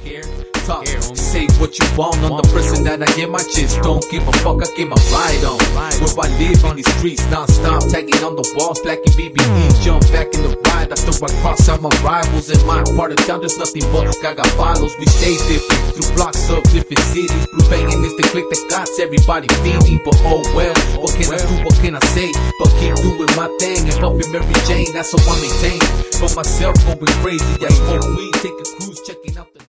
Talk, say what you want on the person that I get my chest. Don't give a fuck, I get my ride on. Where I live on these streets, non-stop, tagging on the walls, blacking BBEs, jump back in the ride after I cross out my rivals. In my part of town, there's nothing but Gaga follows. We stay different through blocks of different cities. Blue banging is the click that got everybody feeding. But oh well, what can I do, what can I say? But keep doing my thing and helping Mary Jane, that's how I maintain. For myself going crazy, I smoke weed, take a cruise, checking out the